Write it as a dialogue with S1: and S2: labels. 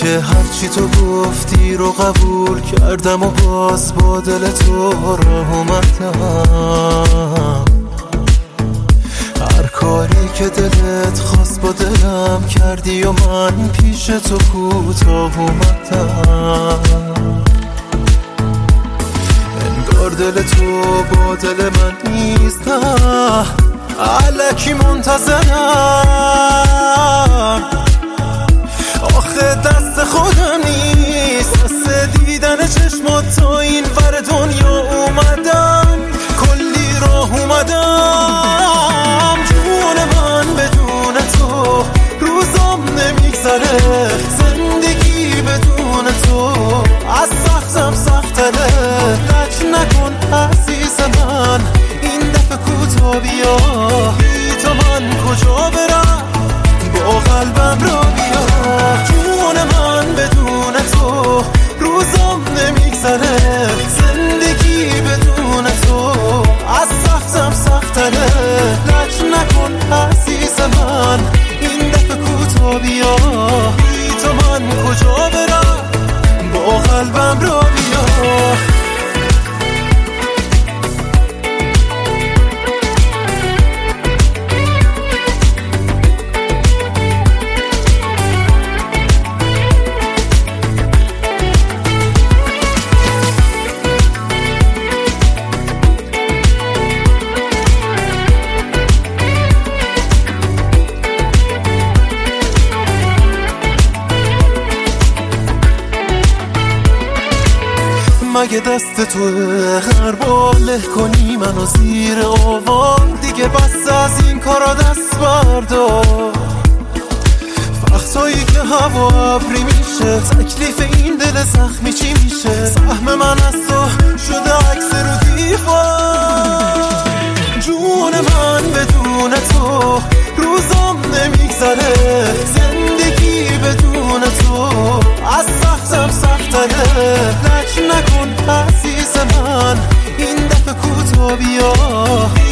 S1: که هرچی تو گفتی رو قبول کردم و باز با دل تو راه اومدم. هر کاری که دلت خواست با دلم کردی و من پیش تو کوتاه اومدم. انگار دل تو با دل من نیست، الکی منتظرم. آخه دست خودم نیست، دست دیدن چشمات تا این ور دنیا اومدم. کلی راه اومدم. جون من بدون تو روزام نمیگذره، زندگی بدون تو از سختم سختره. لج نکن عزیز من، این دفعه کوتاه بیا. بی تو من کجا برم، با قلبم را بیا. جون من بدون تو روزام نمیگذره، زندگی بدون تو از سختم سختره. لج نکن عزیز من، این دفعه کوتاه بیا. بی تو من کجا برم، با قلبم را بیا. مگه دست توه غرباله کنی منو زیر آوار؟ دیگه بس از این کارا دست بردار. وقتایی که هوا ابری میشه، تکلیف این دل زخمی چی میشه؟ سهم من از تو شده عکس رو دیوار. جون من بدون تو روزام نمیگذره، زندگی بدون تو از سختم سختره. لج نکن عزیز من، این دفعه کوتاه بیا.